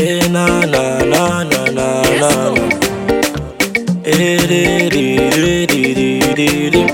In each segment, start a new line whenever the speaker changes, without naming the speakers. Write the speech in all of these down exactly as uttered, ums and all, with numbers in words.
Eh, na na na na na na na. Eh, di di di di di di di.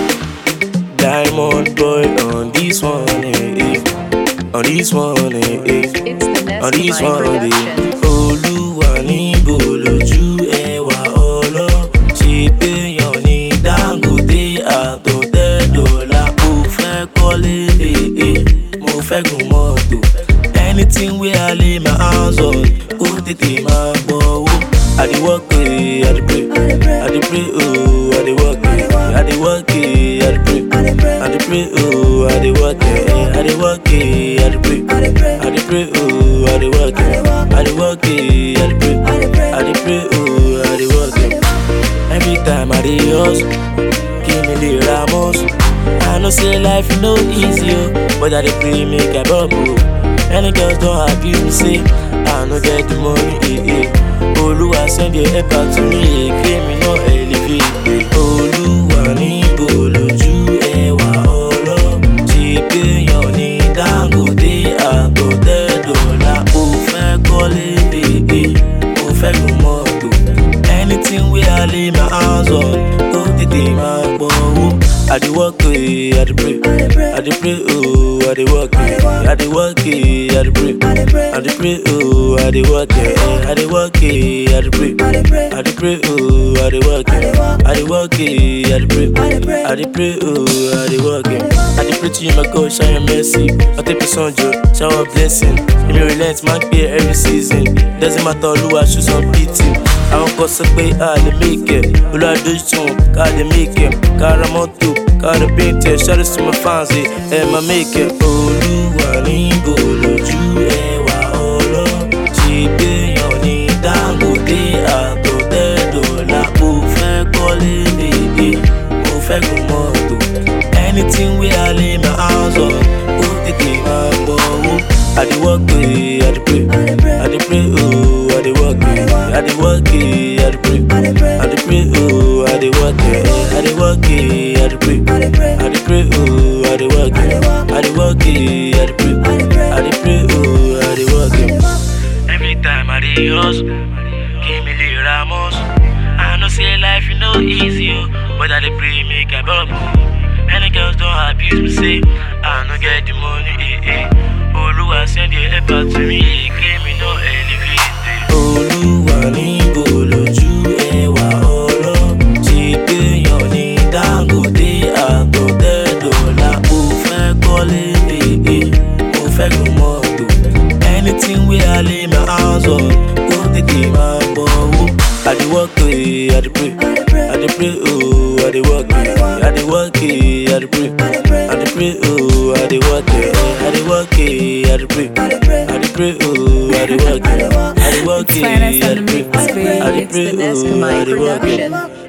Diamond boy on this one, eh, eh. On this one, eh, eh.
It's the
On this
Nest
one, eh.
production.
Olúwa níbo lójú ẹwà ọlọ́ ṣe péyàn ní Dangote àtọ̀tẹ́ dọ́là. Mo fẹ́ kọ́lé, eh, eh. Mo fẹ́ gun mọ́tò. Anything wey I lay my hands on, kó tètè máa gbọ́ owó. I dey work, eh, I dey pray, I dey pray, oh, I dey work, eh, I dey work, eh, I dey pray, I dey pray, oh, I dey work, eh, I dey work, eh, I dey pray, I dey pray, oh, I dey work, eh, I dey work, eh, I dey pray, I dey pray, oh, I dey work, eh. Every time I dey hustle, give me the ramos. I know say life no easy, oh, but I dey pray make I bubble. Any girls don't abuse me, say I no get the money, eh, eh. Olúwa send your help back to me, eh, claim me no elevate. Olúwa níbo lójú ẹwà ọlọ́ ṣe péyàn ní Dangote àtọ̀tẹ́ dọ́là. Mo fẹ́ kọ́lé, eh, eh. Mo fẹ́ gun mọ́tò. Anything wey I lay my hands on, kó tètè máa gbọ́ owó. I dey work, eh, I dey pray, I dey pray, oh, I dey work, eh, I dey work, eh, I dey pray, I dey pray, oh, I dey work, eh, I dey work, eh, I dey pray, I dey pray, oh, I dey work, eh, I dey work, eh, I dey pray, I dey pray, oh, I dey work, eh. I dey pray to you, my God, show your mercy. I take person joy, shower blessing. Give me relent, man, pay every season. Doesn't matter, Olúwa show some pity. Àwọn kan sọ pé a lè make it, Olúwa dojú tí wọn ká lè make it. Kára mọ́tò, kára bíntẹ̀, ṣáàrì sí my fans, ẹ máa make it. Olúwa níbo lójú ẹwà ọlọ́ ṣe péyàn ní Dangote àtọ̀tẹ́ dọ́là. Mo fẹ́ kọ́lé, eh, eh. Mo fẹ́ gun mọ́tò. Anything wey I lay my hands on, kó tètè máa gbọ́ owó. I dey work, eh, I dey pray, I dey pray, oh, I dey work, eh, I dey work, eh, I dey pray, I dey pray, oh, I dey work, eh, I dey work, eh, I dey pray, I dey pray, oh, I dey work, eh, I dey work, eh, I dey pray, I dey pray, oh, I dey work, eh. Every time I dey hustle, give me the ramos. I know say life is no easy, oh, but I dey pray make I bubble. Any girls don't abuse me, say I no get the money, eh, eh. Olúwa send your help back to me, eh, claim me no elevate. Olúwa níbo lójú ẹwà ọlọ́ ṣe péyàn ní Dangote àtọ̀tẹ́ dọ́là. Mo fẹ́ kọ́lé, eh, eh. Mo fẹ́ gun mọ́tò. Anything wey I lay my hands on, kó tètè máa gbọ́ owó. I dey work, eh, I dey pray, I dey pray, oh, I dey work, eh, I dey work, eh, I dey pray, I dey pray, oh, I dey work, eh, I dey work, eh, I dey pray, I dey pray, oh, I dey work, eh, I dey work, eh, I dey pray, I dey pray, oh, I dey work, eh.